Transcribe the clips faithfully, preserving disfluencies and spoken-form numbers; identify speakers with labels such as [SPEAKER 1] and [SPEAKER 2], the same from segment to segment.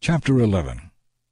[SPEAKER 1] Chapter eleven.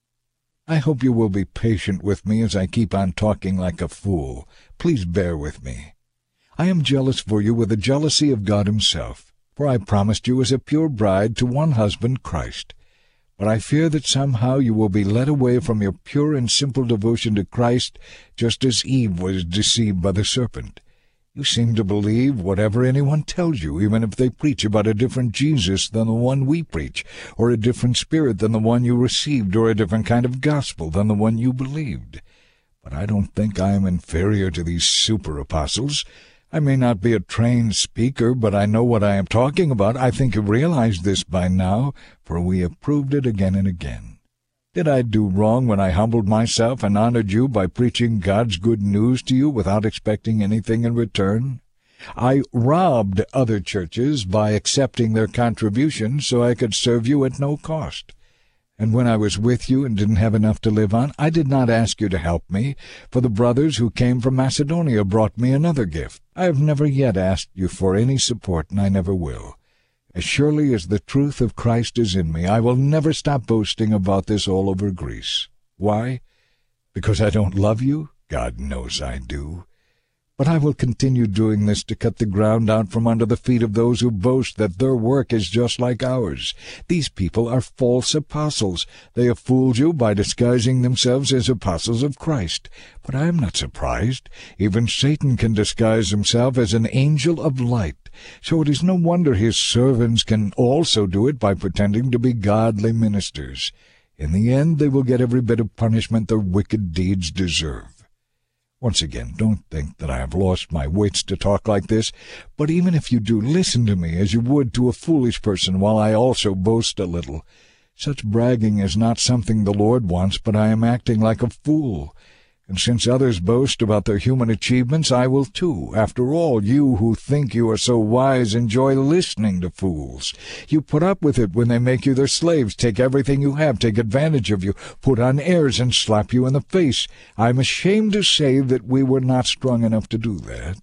[SPEAKER 1] I hope you will be patient with me as I keep on talking like a fool. Please bear with me. I am jealous for you with the jealousy of God himself, for I promised you as a pure bride to one husband, Christ. But I fear that somehow you will be led away from your pure and simple devotion to Christ, just as Eve was deceived by the serpent. You seem to believe whatever anyone tells you, even if they preach about a different Jesus than the one we preach, or a different spirit than the one you received, or a different kind of gospel than the one you believed. But I don't think I am inferior to these super-apostles. I may not be a trained speaker, but I know what I am talking about. I think you realize this by now, for we have proved it again and again. Did I do wrong when I humbled myself and honored you by preaching God's good news to you without expecting anything in return? I robbed other churches by accepting their contributions so I could serve you at no cost. And when I was with you and didn't have enough to live on, I did not ask you to help me, for the brothers who came from Macedonia brought me another gift. I have never yet asked you for any support, and I never will. As surely as the truth of Christ is in me, I will never stop boasting about this all over Greece. Why? Because I don't love you? God knows I do. But I will continue doing this to cut the ground out from under the feet of those who boast that their work is just like ours. These people are false apostles. They have fooled you by disguising themselves as apostles of Christ. But I am not surprised. Even Satan can disguise himself as an angel of light. So it is no wonder his servants can also do it by pretending to be godly ministers. In the end, they will get every bit of punishment their wicked deeds deserve. Once again, don't think that I have lost my wits to talk like this, but even if you do, listen to me as you would to a foolish person while I also boast a little. Such bragging is not something the Lord wants, but I am acting like a fool. And since others boast about their human achievements, I will too. After all, you who think you are so wise enjoy listening to fools. You put up with it when they make you their slaves, take everything you have, take advantage of you, put on airs, and slap you in the face. I am ashamed to say that we were not strong enough to do that.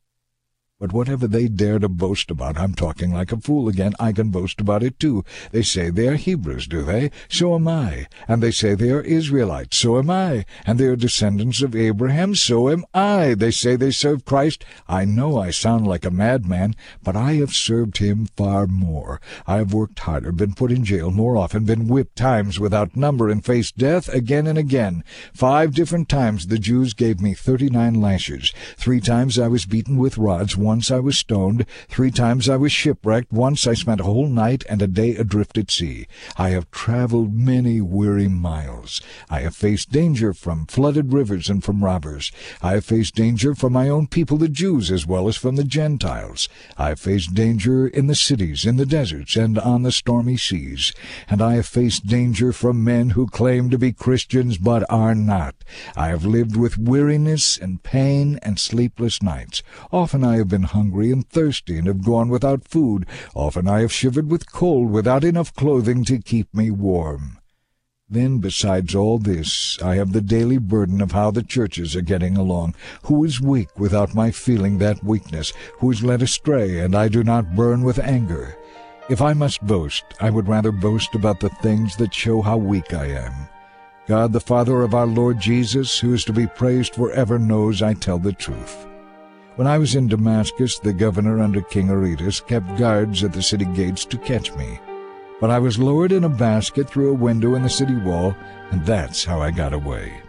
[SPEAKER 1] But whatever they dare to boast about, I'm talking like a fool again, I can boast about it too. They say they are Hebrews, do they? So am I. And they say they are Israelites, so am I. And they are descendants of Abraham, so am I. They say they serve Christ. I know I sound like a madman, but I have served him far more. I have worked harder, been put in jail more often, been whipped times without number, and faced death again and again. Five different times the Jews gave me thirty-nine lashes. Three times I was beaten with rods. Once I was stoned, three times I was shipwrecked, once I spent a whole night and a day adrift at sea. I have traveled many weary miles. I have faced danger from flooded rivers and from robbers. I have faced danger from my own people, the Jews, as well as from the Gentiles. I have faced danger in the cities, in the deserts, and on the stormy seas. And I have faced danger from men who claim to be Christians but are not. I have lived with weariness and pain and sleepless nights. Often I have been hungry and thirsty and have gone without food. Often I have shivered with cold without enough clothing to keep me warm. Then, besides all this, I have the daily burden of how the churches are getting along. Who is weak without my feeling that weakness? Who is led astray, and I do not burn with anger? If I must boast, I would rather boast about the things that show how weak I am. God, the Father of our Lord Jesus, who is to be praised forever, knows I tell the truth. When I was in Damascus, the governor under King Aretas kept guards at the city gates to catch me. But I was lowered in a basket through a window in the city wall, and that's how I got away.